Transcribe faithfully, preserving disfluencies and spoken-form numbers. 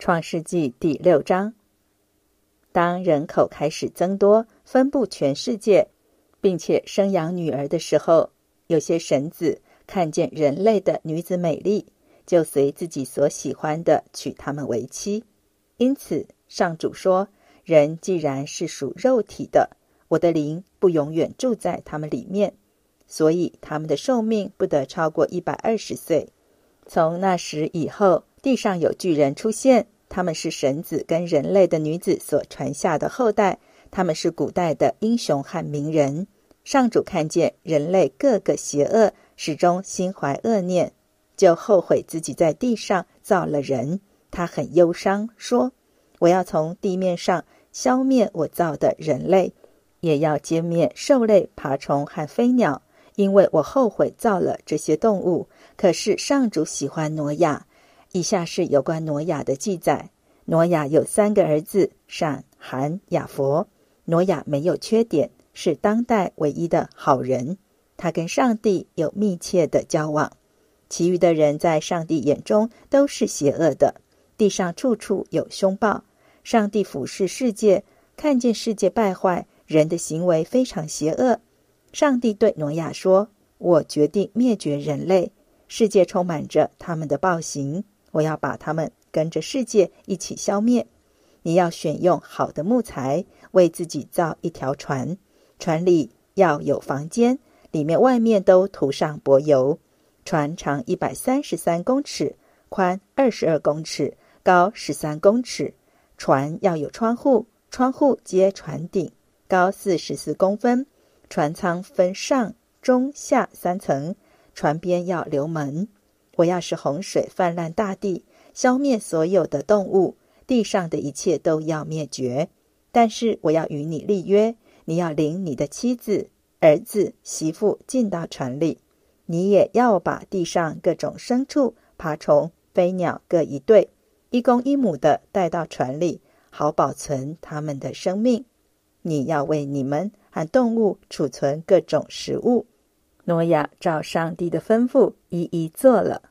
创世纪第六章。当人口开始增多，分布全世界，并且生养女儿的时候，有些神子看见人类的女子美丽，就随自己所喜欢的娶她们为妻。因此上主说，人既然是属肉体的，我的灵不永远住在他们里面，所以他们的寿命不得超过一百二十岁。从那时以后，地上有巨人出现，他们是神子跟人类的女子所传下的后代，他们是古代的英雄和名人。上主看见人类个个邪恶，始终心怀恶念，就后悔自己在地上造了人。他很忧伤，说，我要从地面上消灭我造的人类，也要歼灭兽类、爬虫和飞鸟，因为我后悔造了这些动物。可是上主喜欢挪亚。以下是有关挪亚的记载。挪亚有三个儿子，闪、含、雅弗。挪亚没有缺点，是当代唯一的好人。他跟上帝有密切的交往。其余的人在上帝眼中都是邪恶的，地上处处有凶暴。上帝俯视世界，看见世界败坏，人的行为非常邪恶。上帝对挪亚说，我决定灭绝人类，世界充满着他们的暴行，我要把他们跟着世界一起消灭。你要选用好的木材，为自己造一条船，船里要有房间，里面外面都涂上柏油。船长一百三十三公尺，宽二十二公尺，高十三公尺。船要有窗户，窗户接船顶，高四十四公分。船舱分上、中、下三层，船边要留门。我要使洪水泛滥大地，消灭所有的动物，地上的一切都要灭绝。但是我要与你立约，你要领你的妻子、儿子、媳妇进到船里，你也要把地上各种牲畜、爬虫、飞鸟各一对，一公一母的带到船里，好保存他们的生命。你要为你们和动物储存各种食物。挪亚照上帝的吩咐一一做了。